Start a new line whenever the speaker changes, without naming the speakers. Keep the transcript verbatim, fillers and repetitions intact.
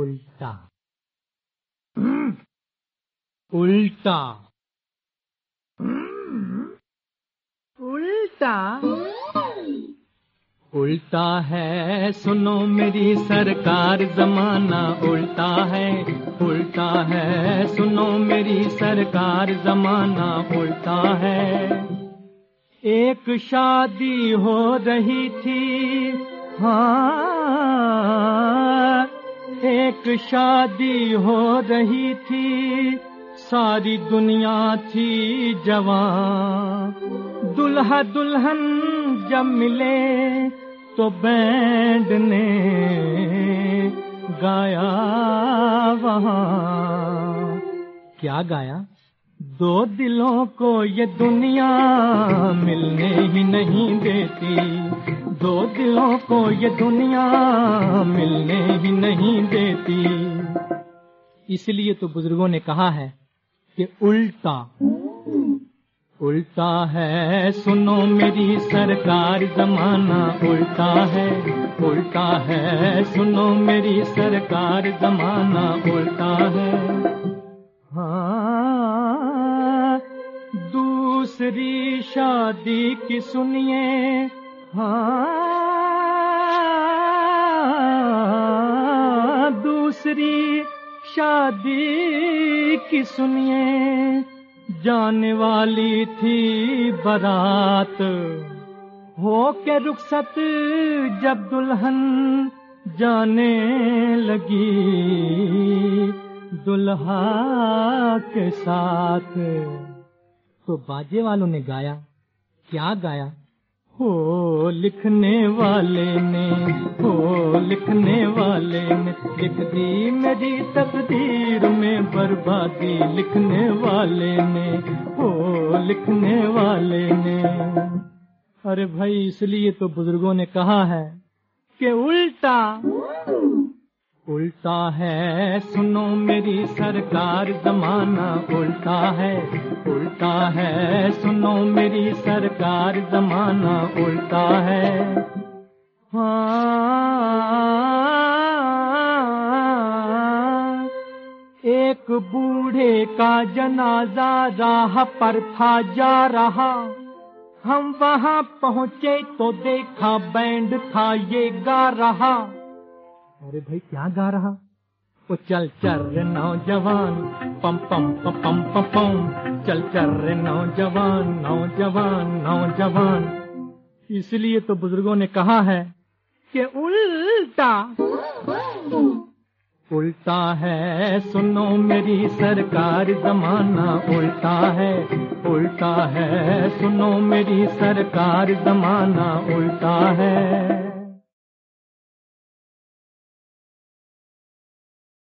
उल्टा उल्टा उल्टा उल्टा है सुनो मेरी सरकार जमाना उल्टा है उल्टा है सुनो मेरी सरकार जमाना उल्टा है। एक शादी हो रही थी हाँ एक शादी हो रही थी सारी दुनिया थी जवां दुल्हा दुल्हन जब मिले तो बैंड ने गाया वहाँ क्या गाया दो दिलों को ये दुनिया मिलने ही नहीं देती दो दिलों को ये दुनिया मिलने ही नहीं देती। इसलिए तो बुजुर्गों ने कहा है कि उल्टा उल्टा है सुनो मेरी सरकार जमाना उल्टा है उल्टा है सुनो मेरी सरकार जमाना उल्टा है। हाँ दूसरी शादी की सुनिए हाँ दूसरी शादी की सुनिए जाने वाली थी बारात हो के रुखसत जब दुल्हन जाने लगी दुल्हा के साथ तो बाजे वालों ने गाया क्या गाया हो लिखने वाले ने हो लिखने वाले ने लिख दी मेरी तकदीर में बर्बादी लिखने वाले ने हो लिखने वाले ने। अरे भाई इसलिए तो बुजुर्गों ने कहा है कि उल्टा उल्टा है सुनो मेरी सरकार जमाना उल्टा है उल्टा है सुनो मेरी सरकार जमाना उल्टा है। हाँ एक बूढ़े का जनाजा राह पर था जा रहा हम वहाँ पहुँचे तो देखा बैंड था ये गा रहा। अरे भाई क्या गा रहा वो चल चल रे नौजवान पम पम पम पम पम पम चल चल रे नौजवान नौजवान नौजवान। इसलिए तो बुजुर्गों ने कहा है कि उल्टा उल्टा है सुनो मेरी सरकार जमाना उल्टा है उल्टा है सुनो मेरी सरकार जमाना उल्टा है।